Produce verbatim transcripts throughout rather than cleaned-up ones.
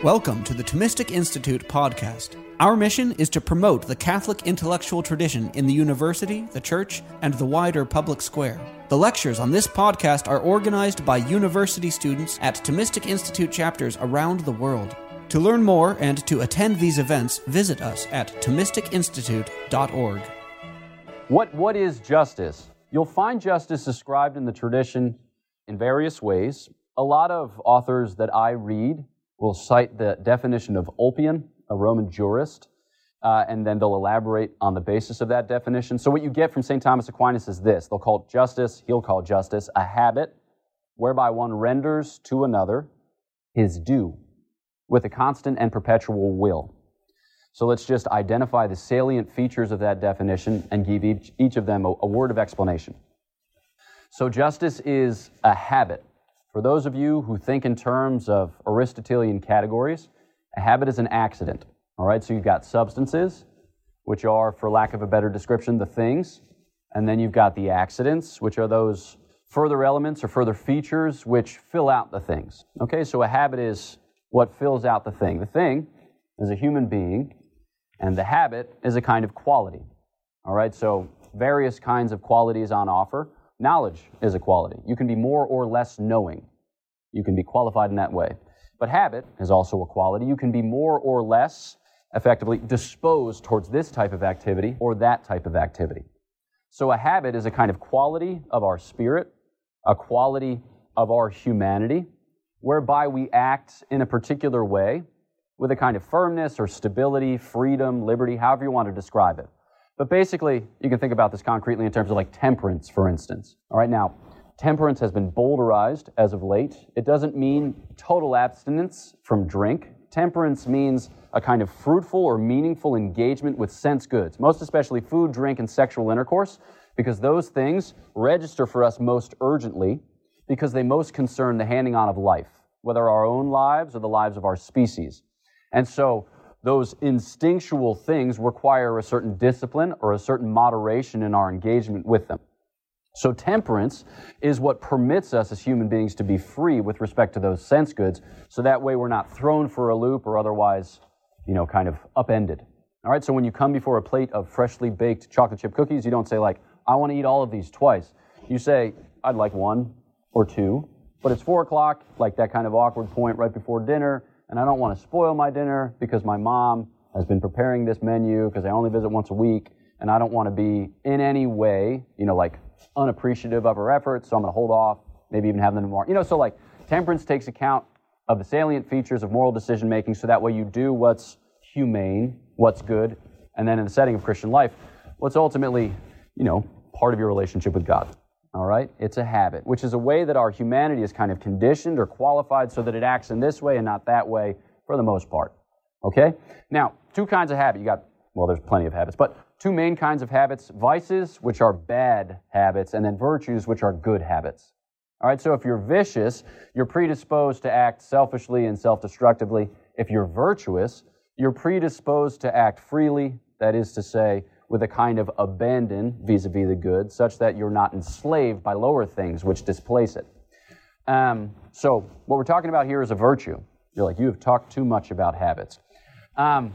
Welcome to the Thomistic Institute podcast. Our mission is to promote the Catholic intellectual tradition in the university, the church, and the wider public square. The lectures on this podcast are organized by university students at Thomistic Institute chapters around the world. To learn more and to attend these events, visit us at thomistic institute dot org. What, what is justice? You'll find justice described in the tradition in various ways. A lot of authors that I read will cite the definition of Ulpian, a Roman jurist, uh, and then they'll elaborate on the basis of that definition. So what you get from Saint Thomas Aquinas is this. They'll call it justice, he'll call justice, a habit whereby one renders to another his due with a constant and perpetual will. So let's just identify the salient features of that definition and give each, each of them a, a word of explanation. So justice is a habit. For those of you who think in terms of Aristotelian categories, a habit is an accident. All right, so you've got substances, which are, for lack of a better description, the things, and then you've got the accidents, which are those further elements or further features which fill out the things. Okay, so a habit is what fills out the thing. The thing is a human being, and the habit is a kind of quality. All right, so various kinds of qualities on offer. Knowledge is a quality. You can be more or less knowing. You can be qualified in that way. But habit is also a quality. You can be more or less effectively disposed towards this type of activity or that type of activity. So a habit is a kind of quality of our spirit, a quality of our humanity, whereby we act in a particular way with a kind of firmness or stability, freedom, liberty, however you want to describe it. But basically, you can think about this concretely in terms of like temperance, for instance. All right, now, temperance has been boulderized as of late. It doesn't mean total abstinence from drink. Temperance means a kind of fruitful or meaningful engagement with sense goods, most especially food, drink, and sexual intercourse, because those things register for us most urgently because they most concern the handing on of life, whether our own lives or the lives of our species. And so, those instinctual things require a certain discipline or a certain moderation in our engagement with them. So temperance is what permits us as human beings to be free with respect to those sense goods, so that way we're not thrown for a loop or otherwise, you know, kind of upended. All right, so when you come before a plate of freshly baked chocolate chip cookies, you don't say like, I want to eat all of these twice. You say, I'd like one or two, but it's four o'clock, like that kind of awkward point right before dinner, and I don't want to spoil my dinner because my mom has been preparing this menu because I only visit once a week, and I don't want to be in any way, you know, like unappreciative of her efforts, so I'm going to hold off, maybe even have them tomorrow. You know, so like temperance takes account of the salient features of moral decision-making, so that way you do what's humane, what's good, and then in the setting of Christian life, what's ultimately, you know, part of your relationship with God. All right? It's a habit, which is a way that our humanity is kind of conditioned or qualified so that it acts in this way and not that way for the most part. Okay? Now, two kinds of habit. You got, well, there's plenty of habits, but two main kinds of habits: vices, which are bad habits, and then virtues, which are good habits. All right? So if you're vicious, you're predisposed to act selfishly and self-destructively. If you're virtuous, you're predisposed to act freely, that is to say, with a kind of abandon vis-a-vis the good, such that you're not enslaved by lower things which displace it. Um, so what we're talking about here is a virtue. You're like, you have talked too much about habits. Um,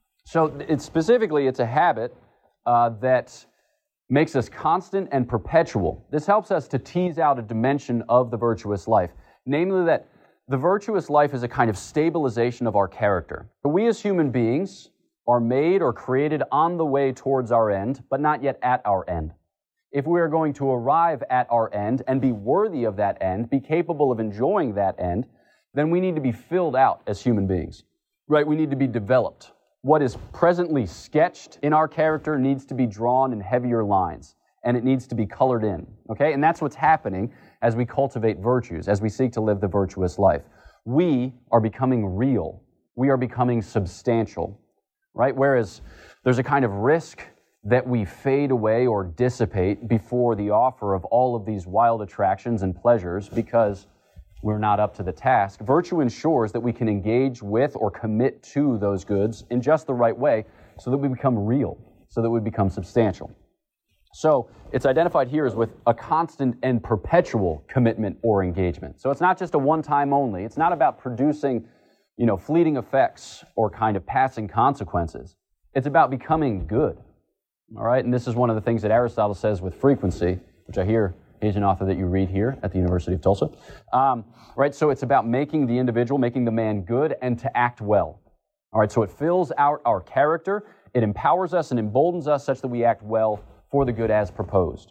so it's specifically, it's a habit uh, that makes us constant and perpetual. This helps us to tease out a dimension of the virtuous life, namely that the virtuous life is a kind of stabilization of our character. We as human beings are made or created on the way towards our end, but not yet at our end. If we are going to arrive at our end and be worthy of that end, be capable of enjoying that end, then we need to be filled out as human beings, right? We need to be developed. What is presently sketched in our character needs to be drawn in heavier lines, and it needs to be colored in, okay? And that's what's happening as we cultivate virtues, as we seek to live the virtuous life. We are becoming real. We are becoming substantial. Right? Whereas there's a kind of risk that we fade away or dissipate before the offer of all of these wild attractions and pleasures because we're not up to the task. Virtue ensures that we can engage with or commit to those goods in just the right way so that we become real, so that we become substantial. So it's identified here as with a constant and perpetual commitment or engagement. So it's not just a one-time only. It's not about producing you know, fleeting effects or kind of passing consequences. It's about becoming good. All right, and this is one of the things that Aristotle says with frequency, which I hear he's an author that you read here at the University of Tulsa. Um, right, so it's about making the individual, making the man good and to act well. All right, so it fills out our character, it empowers us and emboldens us such that we act well for the good as proposed.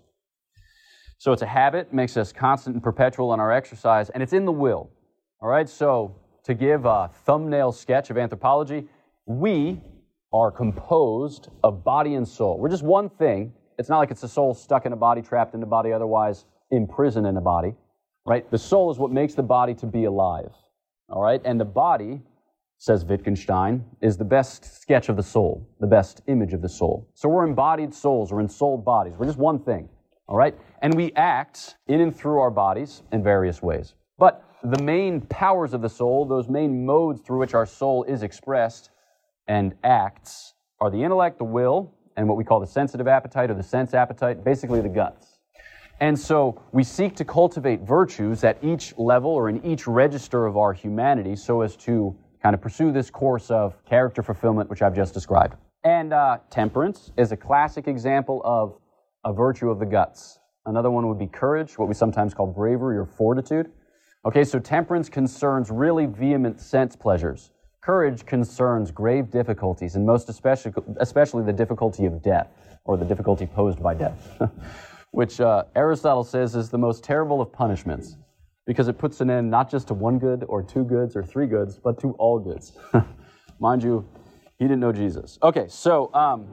So it's a habit, makes us constant and perpetual in our exercise, and it's in the will. All right, so to give a thumbnail sketch of anthropology, we are composed of body and soul. We're just one thing. It's not like it's a soul stuck in a body, trapped in a body, otherwise imprisoned in a body, right? The soul is what makes the body to be alive, all right? And the body, says Wittgenstein, is the best sketch of the soul, the best image of the soul. So we're embodied souls or ensouled bodies. We're just one thing, all right? And we act in and through our bodies in various ways. But the main powers of the soul, those main modes through which our soul is expressed and acts, are the intellect, the will, and what we call the sensitive appetite or the sense appetite, basically the guts. And so we seek to cultivate virtues at each level or in each register of our humanity so as to kind of pursue this course of character fulfillment, which I've just described. And uh, temperance is a classic example of a virtue of the guts. Another one would be courage, what we sometimes call bravery or fortitude. Okay, so temperance concerns really vehement sense pleasures. Courage concerns grave difficulties, and most especially, especially the difficulty of death, or the difficulty posed by death, which uh, Aristotle says is the most terrible of punishments, because it puts an end not just to one good, or two goods, or three goods, but to all goods. Mind you, he didn't know Jesus. Okay, so um,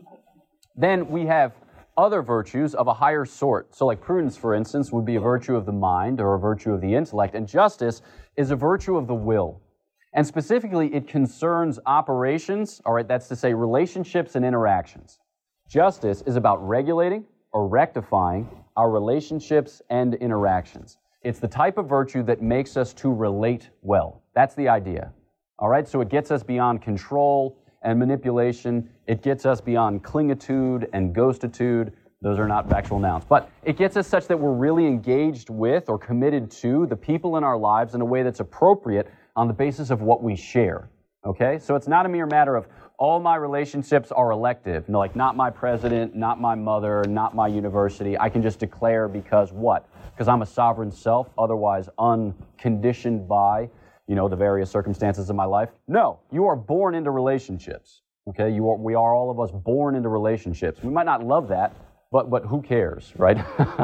then we have other virtues of a higher sort. So like prudence, for instance, would be a virtue of the mind, or a virtue of the intellect, and justice is a virtue of the will. And specifically, it concerns operations, all right, that's to say relationships and interactions. Justice is about regulating or rectifying our relationships and interactions. It's the type of virtue that makes us to relate well. That's the idea, all right? So it gets us beyond control and manipulation. It gets us beyond clingitude and ghostitude. Those are not factual nouns. But it gets us such that we're really engaged with or committed to the people in our lives in a way that's appropriate on the basis of what we share, okay? So it's not a mere matter of all my relationships are elective. No, like not my president, not my mother, not my university. I can just declare because what? Because I'm a sovereign self, otherwise unconditioned by, you know, the various circumstances of my life. No, you are born into relationships, okay? You are, we are all of us born into relationships. We might not love that, but but who cares, right?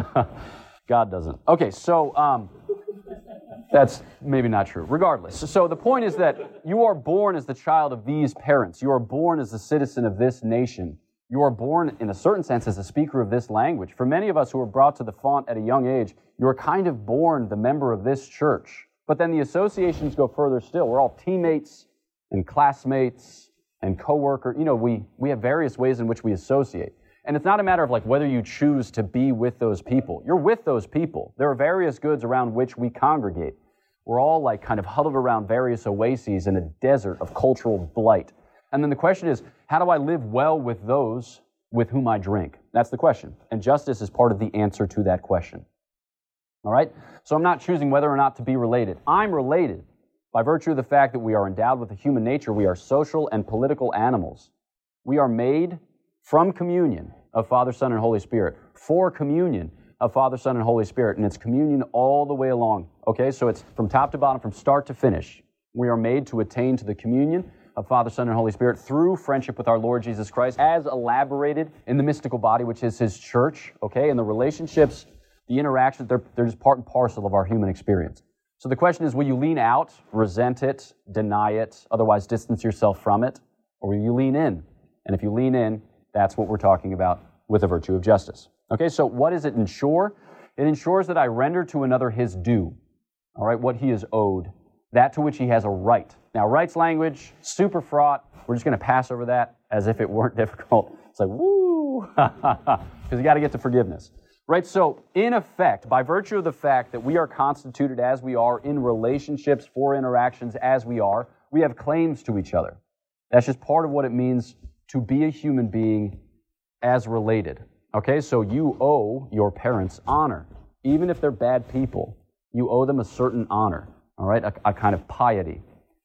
God doesn't. Okay, so um, that's maybe not true. Regardless, so the point is that you are born as the child of these parents. You are born as a citizen of this nation. You are born, in a certain sense, as a speaker of this language. For many of us who are brought to the font at a young age, you are kind of born the member of this church. But then the associations go further still. We're all teammates and classmates and co-workers. You know, we, we have various ways in which we associate. And it's not a matter of like whether you choose to be with those people. You're with those people. There are various goods around which we congregate. We're all like kind of huddled around various oases in a desert of cultural blight. And then the question is, how do I live well with those with whom I drink? That's the question. And justice is part of the answer to that question. All right? So I'm not choosing whether or not to be related. I'm related by virtue of the fact that we are endowed with a human nature. We are social and political animals. We are made from communion of Father, Son, and Holy Spirit, for communion of Father, Son, and Holy Spirit, and it's communion all the way along, okay? So it's from top to bottom, from start to finish. We are made to attain to the communion of Father, Son, and Holy Spirit through friendship with our Lord Jesus Christ, as elaborated in the mystical body, which is His church, okay? And the relationships, the interactions, they're, they're just part and parcel of our human experience. So the question is, will you lean out, resent it, deny it, otherwise distance yourself from it, or will you lean in? And if you lean in, that's what we're talking about with the virtue of justice. Okay, so what does it ensure? It ensures that I render to another his due, all right, what he is owed, that to which he has a right. Now, rights language, super fraught. We're just going to pass over that as if it weren't difficult. It's like, woo, because you got to get to forgiveness. Right, so in effect, by virtue of the fact that we are constituted as we are in relationships for interactions as we are, we have claims to each other. That's just part of what it means to be a human being as related. Okay, so you owe your parents honor. Even if they're bad people, you owe them a certain honor, all right, a, a kind of piety.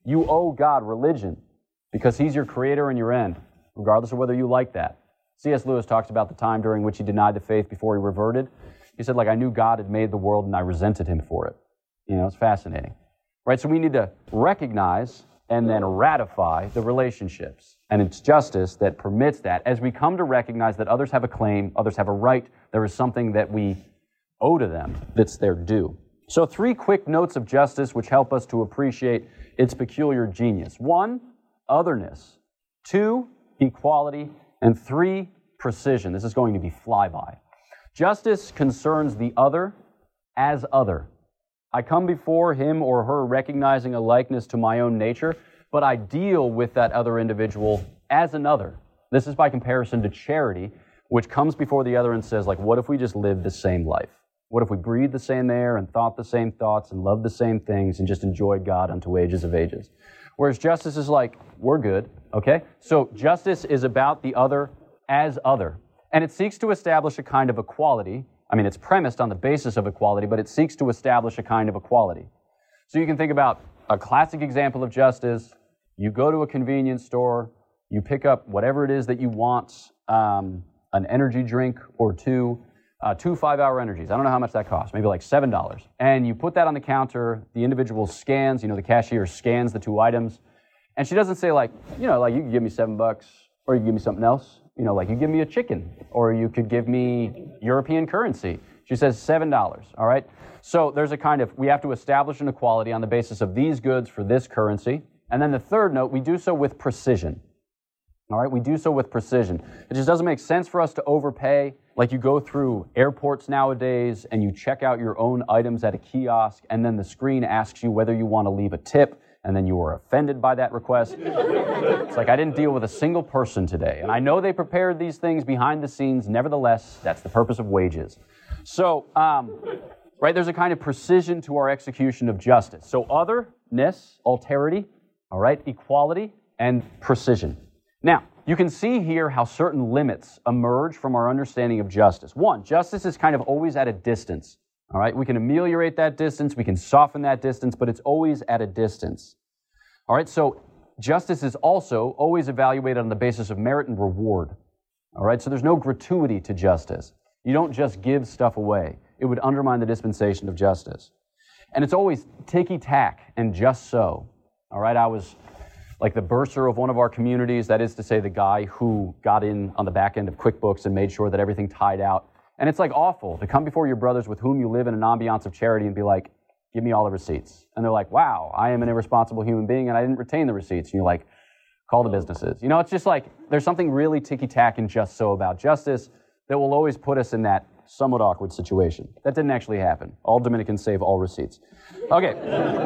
You owe God religion because He's your creator and your end, regardless of whether you like that. C S Lewis talks about the time during which he denied the faith before he reverted. He said, like, I knew God had made the world and I resented Him for it. You know, it's fascinating. Right? So we need to recognize and then ratify the relationships. And it's justice that permits that. As we come to recognize that others have a claim, others have a right, there is something that we owe to them that's their due. So three quick notes of justice which help us to appreciate its peculiar genius. One, otherness. Two, equality. And three, precision. This is going to be flyby. Justice concerns the other as other. I come before him or her recognizing a likeness to my own nature, but I deal with that other individual as another. This is by comparison to charity, which comes before the other and says, like, what if we just lived the same life? What if we breathed the same air and thought the same thoughts and loved the same things and just enjoyed God unto ages of ages? Whereas justice is like, we're good, okay? So justice is about the other as other. And it seeks to establish a kind of equality. I mean, it's premised on the basis of equality, but it seeks to establish a kind of equality. So you can think about a classic example of justice. You go to a convenience store, you pick up whatever it is that you want, um, an energy drink or two, uh, two five-hour energies. I don't know how much that costs, maybe like seven dollars. And you put that on the counter, the individual scans, you know, the cashier scans the two items, and she doesn't say like, you know, like you can give me seven bucks, or you can give me something else. You know, like you give me a chicken, or you could give me European currency. She says seven dollars, all right? So there's a kind of, we have to establish an equality on the basis of these goods for this currency. And then the third note, we do so with precision, all right? We do so with precision. It just doesn't make sense for us to overpay. Like you go through airports nowadays and you check out your own items at a kiosk, and then the screen asks you whether you want to leave a tip, and then you were offended by that request. It's like, I didn't deal with a single person today. And I know they prepared these things behind the scenes. Nevertheless, that's the purpose of wages. So, um, right, there's a kind of precision to our execution of justice. So otherness, alterity, all right, equality, and precision. Now, you can see here how certain limits emerge from our understanding of justice. One, justice is kind of always at a distance. All right, we can ameliorate that distance, we can soften that distance, but it's always at a distance. All right, so justice is also always evaluated on the basis of merit and reward. All right, so there's no gratuity to justice. You don't just give stuff away. It would undermine the dispensation of justice. And it's always ticky-tack and just so. All right, I was like the bursar of one of our communities, that is to say the guy who got in on the back end of QuickBooks and made sure that everything tied out. And it's like awful to come before your brothers with whom you live in an ambiance of charity and be like, give me all the receipts. And they're like, wow, I am an irresponsible human being and I didn't retain the receipts. And you're like, call the businesses. You know, it's just like, there's something really ticky-tack and just so about justice that will always put us in that somewhat awkward situation. That didn't actually happen. All Dominicans save all receipts. Okay.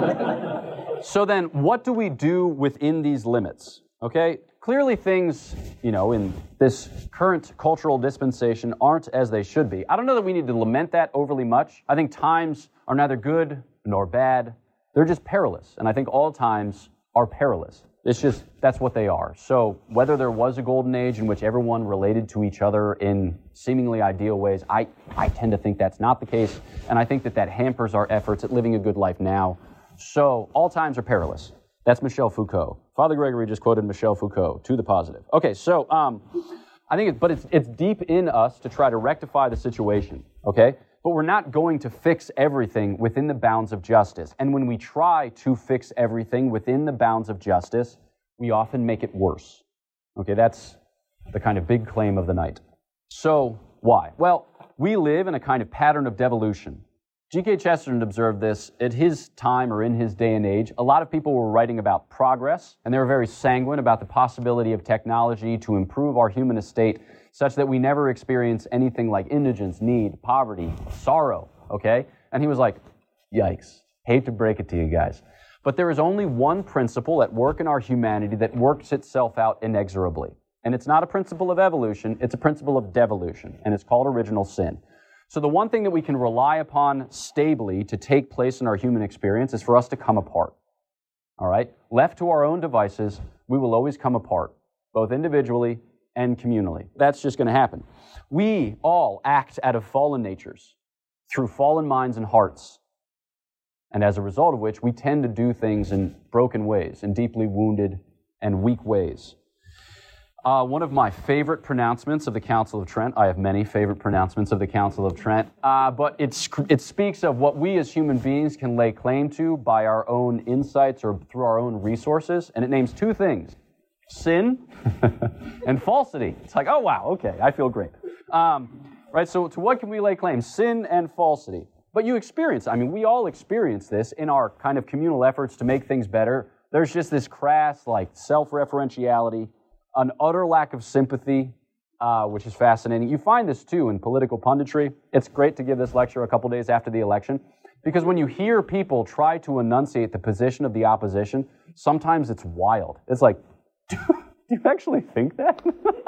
So then, what do we do within these limits? Okay, clearly things, you know, in this current cultural dispensation aren't as they should be. I don't know that we need to lament that overly much. I think times are neither good nor bad. They're just perilous, and I think all times are perilous. It's just, that's what they are. So whether there was a golden age in which everyone related to each other in seemingly ideal ways, I, I tend to think that's not the case, and I think that that hampers our efforts at living a good life now. So all times are perilous. That's Michel Foucault. Father Gregory just quoted Michel Foucault to the positive. Okay, so um, I think, it, but it's it's deep in us to try to rectify the situation. Okay, but we're not going to fix everything within the bounds of justice. And when we try to fix everything within the bounds of justice, we often make it worse. Okay, that's the kind of big claim of the night. So why? Well, we live in a kind of pattern of devolution. G K Chesterton observed this at his time or in his day and age. A lot of people were writing about progress, and they were very sanguine about the possibility of technology to improve our human estate such that we never experience anything like indigence, need, poverty, sorrow, okay? And he was like, yikes, hate to break it to you guys. But there is only one principle at work in our humanity that works itself out inexorably. And it's not a principle of evolution, it's a principle of devolution, and it's called original sin. So the one thing that we can rely upon stably to take place in our human experience is for us to come apart. All right? Left to our own devices, we will always come apart, both individually and communally. That's just going to happen. We all act out of fallen natures, through fallen minds and hearts. And as a result of which, we tend to do things in broken ways, in deeply wounded and weak ways. Uh, one of my favorite pronouncements of the Council of Trent, I have many favorite pronouncements of the Council of Trent, uh, but it, it speaks of what we as human beings can lay claim to by our own insights or through our own resources, and it names two things, sin and falsity. It's like, oh wow, okay, I feel great. Um, right, so to what can we lay claim? Sin and falsity. But you experience, I mean, we all experience this in our kind of communal efforts to make things better. There's just this crass, like, self-referentiality, an utter lack of sympathy, uh, which is fascinating. You find this, too, in political punditry. It's great to give this lecture a couple days after the election, because when you hear people try to enunciate the position of the opposition, sometimes it's wild. It's like, do you actually think that?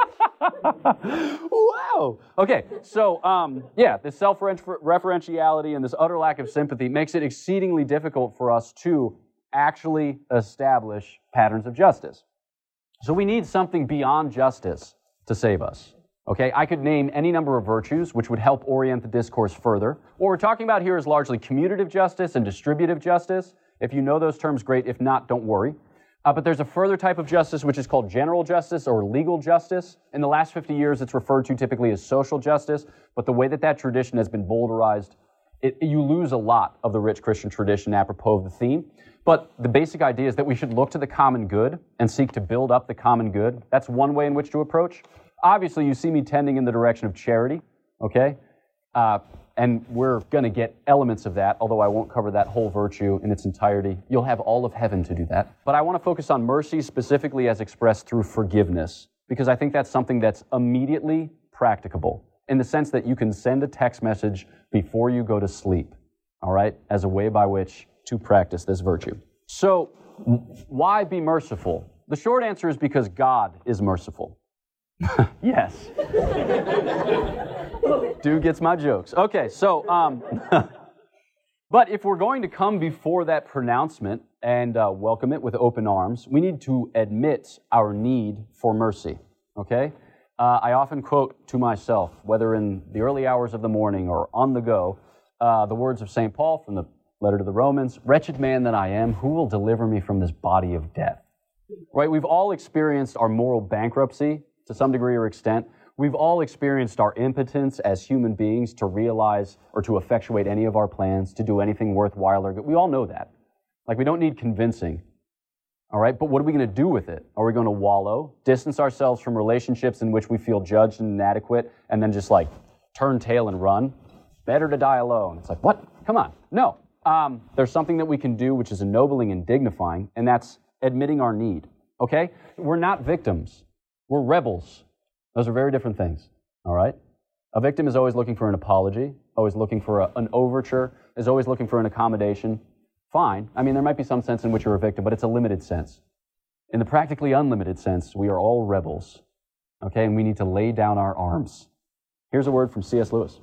Wow! Okay, so, um, yeah, this self-referentiality and this utter lack of sympathy makes it exceedingly difficult for us to actually establish patterns of justice. So we need something beyond justice to save us. Okay, I could name any number of virtues which would help orient the discourse further. What we're talking about here is largely commutative justice and distributive justice. If you know those terms, great. If not, don't worry. Uh, but there's a further type of justice which is called general justice or legal justice. In the last fifty years, it's referred to typically as social justice, but the way that that tradition has been boulderized, it, you lose a lot of the rich Christian tradition apropos of the theme. But the basic idea is that we should look to the common good and seek to build up the common good. That's one way in which to approach. Obviously, you see me tending in the direction of charity, okay? Uh, and we're going to get elements of that, although I won't cover that whole virtue in its entirety. You'll have all of heaven to do that. But I want to focus on mercy specifically as expressed through forgiveness, because I think that's something that's immediately practicable, in the sense that you can send a text message before you go to sleep, all right, as a way by which to practice this virtue. So, why be merciful? The short answer is because God is merciful. Yes. Dude gets my jokes. Okay, so, um, but if we're going to come before that pronouncement and uh, welcome it with open arms, we need to admit our need for mercy, okay? Uh, I often quote to myself, whether in the early hours of the morning or on the go, uh, the words of Saint Paul from the letter to the Romans, "Wretched man that I am, who will deliver me from this body of death?" Right? We've all experienced our moral bankruptcy to some degree or extent. We've all experienced our impotence as human beings to realize or to effectuate any of our plans, to do anything worthwhile or good. We all know that. Like, we don't need convincing. All right? But what are we going to do with it? Are we going to wallow, distance ourselves from relationships in which we feel judged and inadequate, and then just, like, turn tail and run? Better to die alone. It's like, what? Come on. No. Um, there's something that we can do which is ennobling and dignifying, and that's admitting our need, okay? We're not victims. We're rebels. Those are very different things, all right? A victim is always looking for an apology, always looking for a, an overture, is always looking for an accommodation. Fine. I mean, there might be some sense in which you're a victim, but it's a limited sense. In the practically unlimited sense, we are all rebels, okay? And we need to lay down our arms. Here's a word from C S Lewis.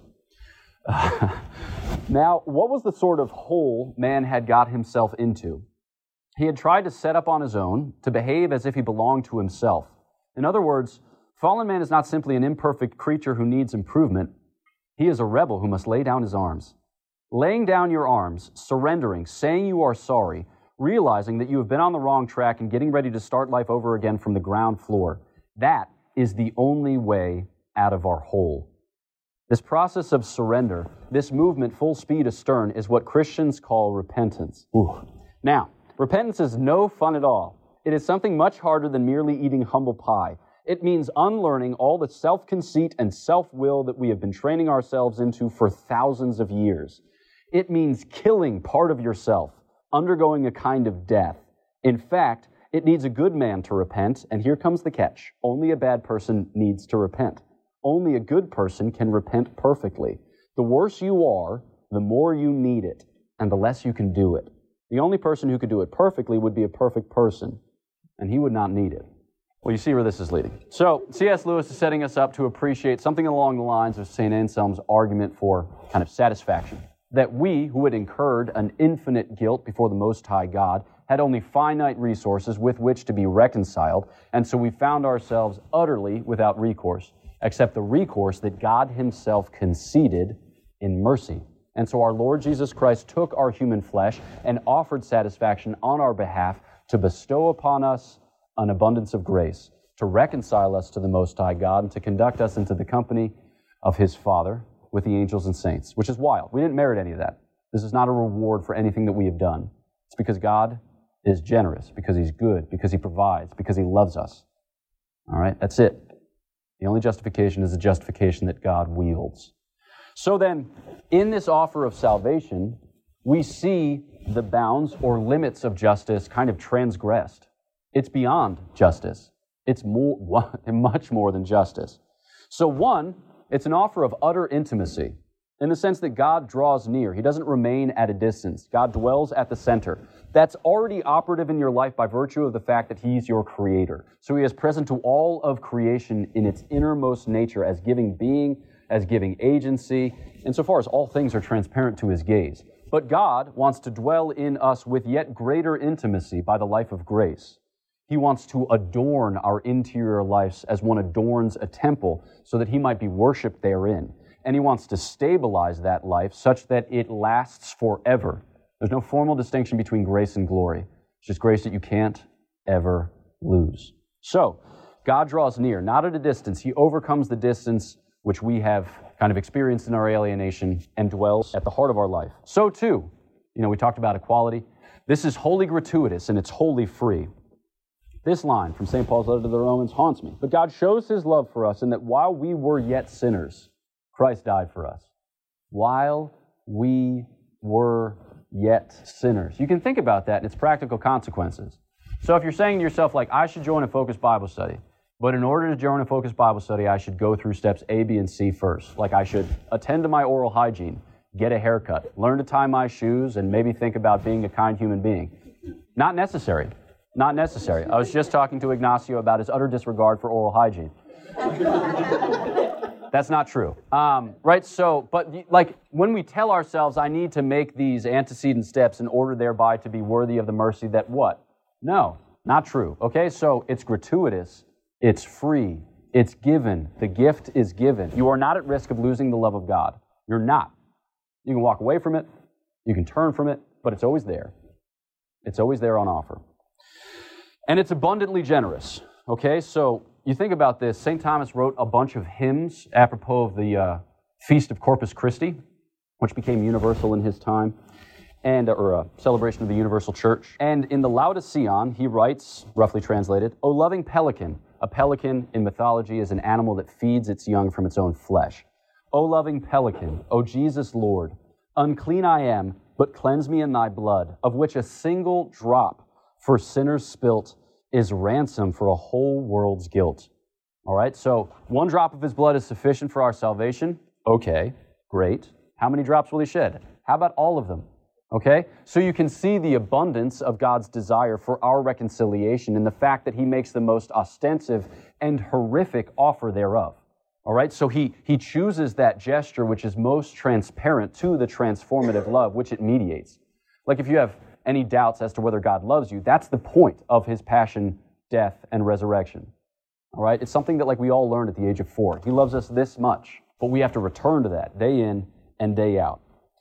Now, what was the sort of hole man had got himself into? He had tried to set up on his own, to behave as if he belonged to himself. In other words, fallen man is not simply an imperfect creature who needs improvement. He is a rebel who must lay down his arms. Laying down your arms, surrendering, saying you are sorry, realizing that you have been on the wrong track and getting ready to start life over again from the ground floor. That is the only way out of our hole. This process of surrender, this movement full speed astern, is what Christians call repentance. Ooh. Now, repentance is no fun at all. It is something much harder than merely eating humble pie. It means unlearning all the self-conceit and self-will that we have been training ourselves into for thousands of years. It means killing part of yourself, undergoing a kind of death. In fact, it needs a good man to repent, and here comes the catch. Only a bad person needs to repent. Only a good person can repent perfectly. The worse you are, the more you need it, and the less you can do it. The only person who could do it perfectly would be a perfect person, and he would not need it. Well, you see where this is leading. So, C S Lewis is setting us up to appreciate something along the lines of Saint Anselm's argument for kind of satisfaction. That we, who had incurred an infinite guilt before the Most High God, had only finite resources with which to be reconciled, and so we found ourselves utterly without recourse, except the recourse that God himself conceded in mercy. And so our Lord Jesus Christ took our human flesh and offered satisfaction on our behalf to bestow upon us an abundance of grace, to reconcile us to the Most High God, and to conduct us into the company of His Father with the angels and saints, which is wild. We didn't merit any of that. This is not a reward for anything that we have done. It's because God is generous, because He's good, because He provides, because He loves us. All right, that's it. The only justification is the justification that God wields. So then, in this offer of salvation, we see the bounds or limits of justice kind of transgressed. It's beyond justice. It's more, much more than justice. So one, it's an offer of utter intimacy, in the sense that God draws near. He doesn't remain at a distance. God dwells at the center. That's already operative in your life by virtue of the fact that He's your creator. So He is present to all of creation in its innermost nature as giving being, as giving agency, insofar as all things are transparent to His gaze. But God wants to dwell in us with yet greater intimacy by the life of grace. He wants to adorn our interior lives as one adorns a temple so that He might be worshipped therein. And He wants to stabilize that life such that it lasts forever. There's no formal distinction between grace and glory. It's just grace that you can't ever lose. So, God draws near, not at a distance. He overcomes the distance which we have kind of experienced in our alienation and dwells at the heart of our life. So too, you know, we talked about equality. This is wholly gratuitous and it's wholly free. This line from Saint Paul's letter to the Romans haunts me. But God shows His love for us in that while we were yet sinners, Christ died for us. While we were yet sinners. You can think about that and its practical consequences. So if you're saying to yourself, like, I should join a focused Bible study, but in order to join a focused Bible study, I should go through steps A, B, and C first. Like I should attend to my oral hygiene, get a haircut, learn to tie my shoes, and maybe think about being a kind human being. Not necessary. Not necessary. I was just talking to Ignacio about his utter disregard for oral hygiene. That's not true. Um, right? So, but like when we tell ourselves, I need to make these antecedent steps in order thereby to be worthy of the mercy that what? No, not true. Okay? So it's gratuitous. It's free. It's given. The gift is given. You are not at risk of losing the love of God. You're not. You can walk away from it. You can turn from it, but it's always there. It's always there on offer. And it's abundantly generous. Okay, so you think about this. Saint Thomas wrote a bunch of hymns apropos of the uh, Feast of Corpus Christi, which became universal in his time, and or a celebration of the universal church. And in the Laodicean, he writes, roughly translated, O loving pelican. A pelican in mythology is an animal that feeds its young from its own flesh. O loving pelican, O Jesus Lord, unclean I am, but cleanse me in thy blood, of which a single drop for sinners spilt is ransom for a whole world's guilt. All right, so one drop of His blood is sufficient for our salvation. Okay, great. How many drops will He shed? How about all of them? Okay, so you can see the abundance of God's desire for our reconciliation in the fact that He makes the most ostensive and horrific offer thereof. All right, so he, he chooses that gesture which is most transparent to the transformative love which it mediates. Like if you have any doubts as to whether God loves you, that's the point of His passion, death, and resurrection. All right, it's something that like we all learned at the age of four. He loves us this much, but we have to return to that day in and day out.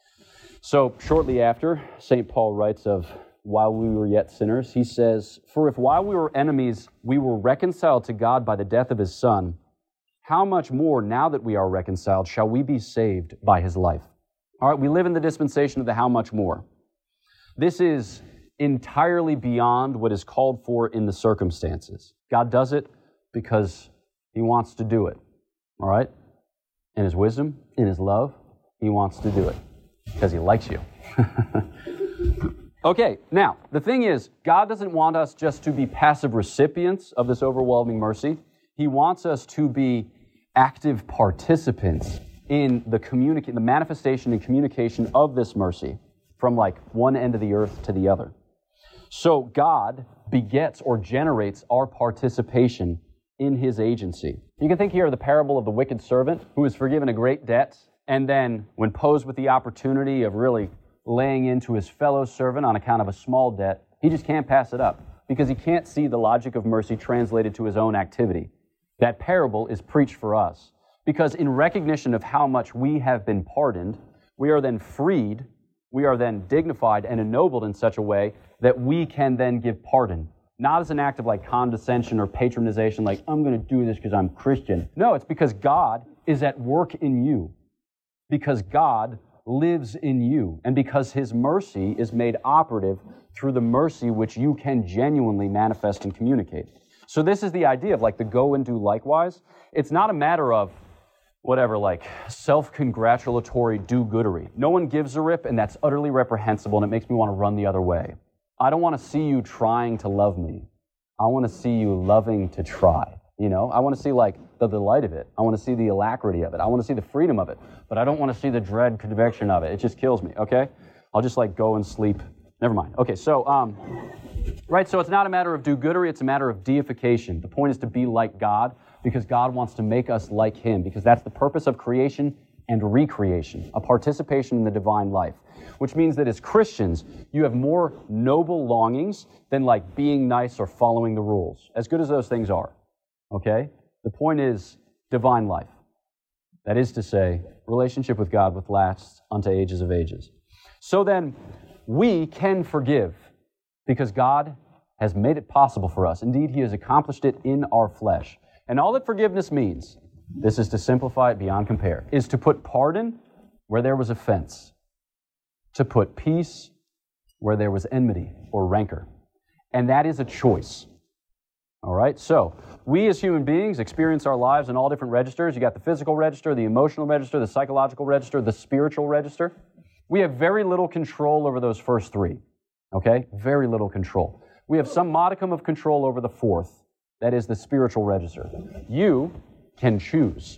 So shortly after, Saint Paul writes of while we were yet sinners, he says, For if while we were enemies, we were reconciled to God by the death of His Son, how much more, now that we are reconciled, shall we be saved by His life? All right, we live in the dispensation of the how much more. This is entirely beyond what is called for in the circumstances. God does it because He wants to do it. All right? In His wisdom, in His love, He wants to do it because He likes you. Okay, now, the thing is, God doesn't want us just to be passive recipients of this overwhelming mercy. He wants us to be active participants in the communica- the manifestation and communication of this mercy from like one end of the earth to the other. So God begets or generates our participation in His agency. You can think here of the parable of the wicked servant who is forgiven a great debt, and then when posed with the opportunity of really laying into his fellow servant on account of a small debt, he just can't pass it up because he can't see the logic of mercy translated to his own activity. That parable is preached for us because in recognition of how much we have been pardoned, we are then freed, we are then dignified and ennobled in such a way that we can then give pardon. Not as an act of like condescension or patronization, like, I'm going to do this because I'm Christian. No, it's because God is at work in you. Because God lives in you. And because His mercy is made operative through the mercy which you can genuinely manifest and communicate. So this is the idea of like the go and do likewise. It's not a matter of whatever, like self-congratulatory do-goodery. No one gives a rip, and that's utterly reprehensible, and it makes me want to run the other way. I don't want to see you trying to love me. I want to see you loving to try. You know, I want to see like the delight of it. I want to see the alacrity of it. I want to see the freedom of it. But I don't want to see the dread conviction of it. It just kills me, okay? I'll just like go and sleep. Never mind. Okay, so, um, right, so it's not a matter of do-goodery, it's a matter of deification. The point is to be like God, because God wants to make us like Him, because that's the purpose of creation and recreation, a participation in the divine life. Which means that as Christians, you have more noble longings than like being nice or following the rules, as good as those things are. Okay? The point is divine life. That is to say, relationship with God which lasts unto ages of ages. So then, we can forgive because God has made it possible for us. Indeed, He has accomplished it in our flesh. And all that forgiveness means, this is to simplify it beyond compare, is to put pardon where there was offense, to put peace where there was enmity or rancor. And that is a choice. All right? So, we as human beings experience our lives in all different registers. You got the physical register, the emotional register, the psychological register, the spiritual register. We have very little control over those first three. Okay? Very little control. We have some modicum of control over the fourth. That is the spiritual register. You can choose.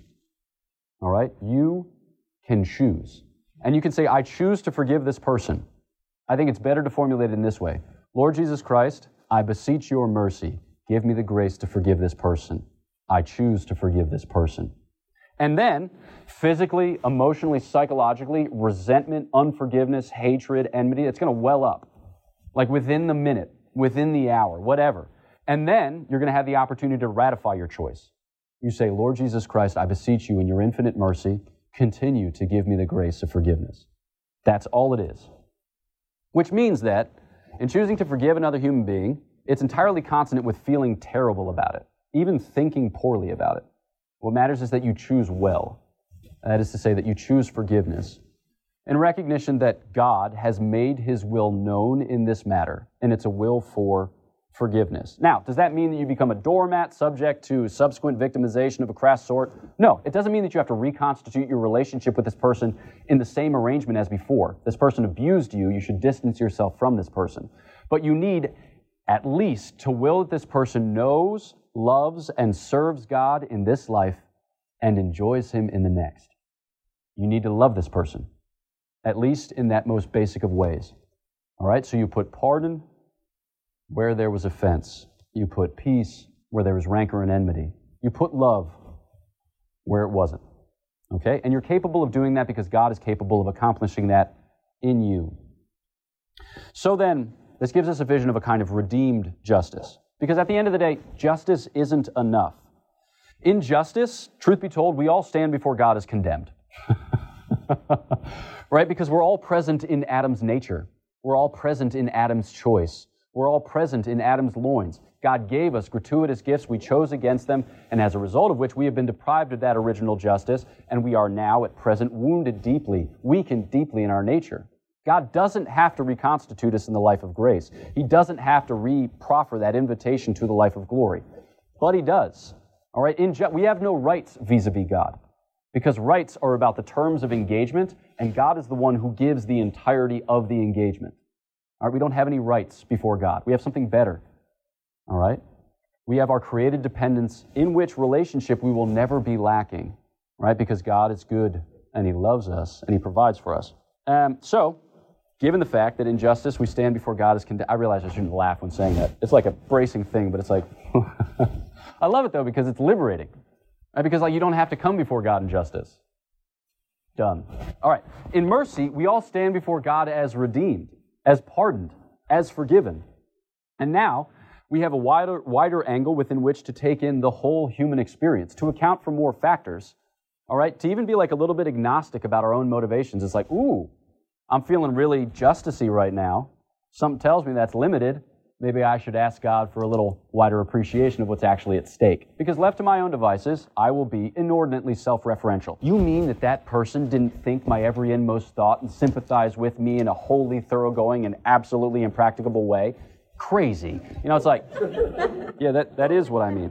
All right? You can choose. And you can say, I choose to forgive this person. I think it's better to formulate it in this way. Lord Jesus Christ, I beseech your mercy. Give me the grace to forgive this person. I choose to forgive this person. And then, physically, emotionally, psychologically, resentment, unforgiveness, hatred, enmity, it's going to well up. Like within the minute, within the hour, whatever. And then, you're going to have the opportunity to ratify your choice. You say, Lord Jesus Christ, I beseech you in your infinite mercy, continue to give me the grace of forgiveness. That's all it is. Which means that, in choosing to forgive another human being, it's entirely consonant with feeling terrible about it, even thinking poorly about it. What matters is that you choose well. That is to say that you choose forgiveness in recognition that God has made His will known in this matter, and it's a will for forgiveness. Now, does that mean that you become a doormat subject to subsequent victimization of a crass sort? No, it doesn't mean that you have to reconstitute your relationship with this person in the same arrangement as before. This person abused you, you should distance yourself from this person. But you need at least to will that this person knows, loves, and serves God in this life and enjoys Him in the next. You need to love this person, at least in that most basic of ways. All right, so you put pardon where there was offense. You put peace where there was rancor and enmity. You put love where it wasn't. Okay, and you're capable of doing that because God is capable of accomplishing that in you. So then, this gives us a vision of a kind of redeemed justice. Because at the end of the day, justice isn't enough. In justice, truth be told, we all stand before God as condemned. Right? Because we're all present in Adam's nature. We're all present in Adam's choice. We're all present in Adam's loins. God gave us gratuitous gifts. We chose against them, and as a result of which we have been deprived of that original justice, and we are now at present wounded deeply, weakened deeply in our nature. God doesn't have to reconstitute us in the life of grace. He doesn't have to re-proffer that invitation to the life of glory. But He does. All right? In ju- we have no rights vis-a-vis God, because rights are about the terms of engagement, and God is the one who gives the entirety of the engagement. All right? We don't have any rights before God. We have something better. All right? We have our created dependence, in which relationship we will never be lacking, right? Because God is good, and He loves us, and He provides for us. Um, so, given the fact that in justice we stand before God as condemned, I realize I shouldn't laugh when saying that. It's like a bracing thing, but it's like, I love it though because it's liberating. Right? Because like you don't have to come before God in justice. Done. All right. In mercy, we all stand before God as redeemed, as pardoned, as forgiven. And now we have a wider, wider angle within which to take in the whole human experience, to account for more factors, All right? To even be like a little bit agnostic about our own motivations. It's like, ooh, I'm feeling really justice-y right now. Something tells me that's limited. Maybe I should ask God for a little wider appreciation of what's actually at stake. Because left to my own devices, I will be inordinately self-referential. You mean that that person didn't think my every inmost thought and sympathize with me in a wholly thoroughgoing and absolutely impracticable way? Crazy. You know, it's like, yeah, that, that is what I mean.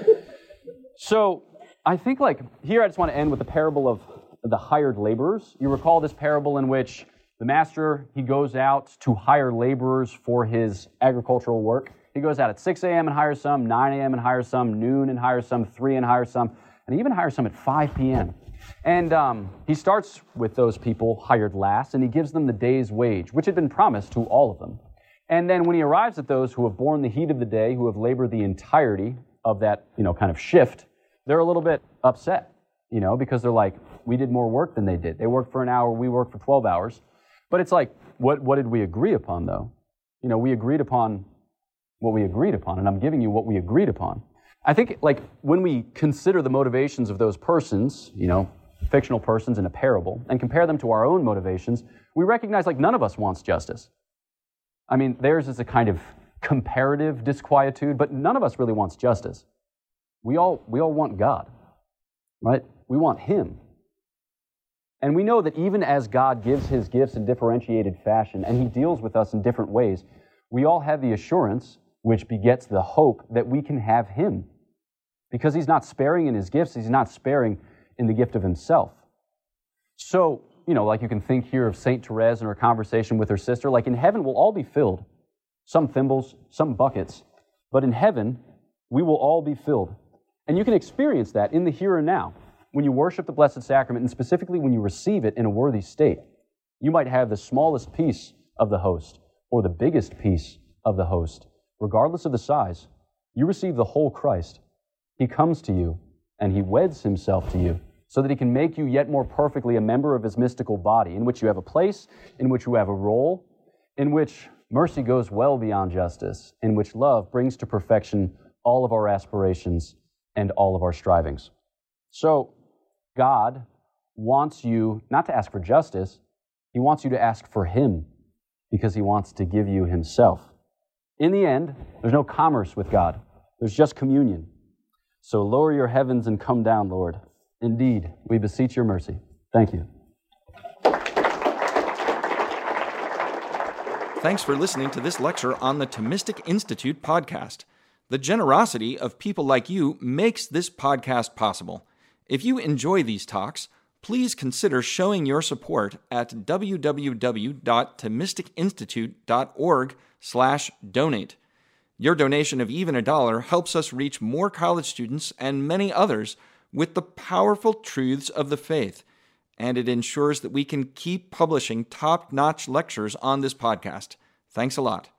So I think like, here I just want to end with the parable of the hired laborers. You recall this parable in which the master, he goes out to hire laborers for his agricultural work. He goes out at six a.m. and hires some, nine a.m. and hires some, noon and hires some, three and hires some, and he even hires some at five p.m. And um, he starts with those people hired last, and he gives them the day's wage, which had been promised to all of them. And then when he arrives at those who have borne the heat of the day, who have labored the entirety of that, you know, kind of shift, they're a little bit upset, you know, because they're like, we did more work than they did. They worked for an hour, we worked for twelve hours. But it's like, what, what did we agree upon, though? You know, we agreed upon what we agreed upon, and I'm giving you what we agreed upon. I think, like, when we consider the motivations of those persons, you know, fictional persons in a parable, and compare them to our own motivations, we recognize, like, none of us wants justice. I mean, theirs is a kind of comparative disquietude, but none of us really wants justice. We all, we all want God, right? We want Him. And we know that even as God gives His gifts in differentiated fashion, and He deals with us in different ways, we all have the assurance, which begets the hope, that we can have Him. Because He's not sparing in His gifts, He's not sparing in the gift of Himself. So, you know, like you can think here of Saint Therese and her conversation with her sister, like in heaven we'll all be filled. Some thimbles, some buckets. But in heaven, we will all be filled. And you can experience that in the here and now. When you worship the Blessed Sacrament, and specifically when you receive it in a worthy state, you might have the smallest piece of the host or the biggest piece of the host. Regardless of the size, you receive the whole Christ. He comes to you and He weds Himself to you so that He can make you yet more perfectly a member of His mystical body, in which you have a place, in which you have a role, in which mercy goes well beyond justice, in which love brings to perfection all of our aspirations and all of our strivings. So, God wants you not to ask for justice, He wants you to ask for Him, because He wants to give you Himself. In the end, there's no commerce with God. There's just communion. So lower your heavens and come down, Lord. Indeed, we beseech your mercy. Thank you. Thanks for listening to this lecture on the Thomistic Institute podcast. The generosity of people like you makes this podcast possible. If you enjoy these talks, please consider showing your support at w w w dot thomistic institute dot org slash donate. Your donation of even a dollar helps us reach more college students and many others with the powerful truths of the faith, and it ensures that we can keep publishing top-notch lectures on this podcast. Thanks a lot.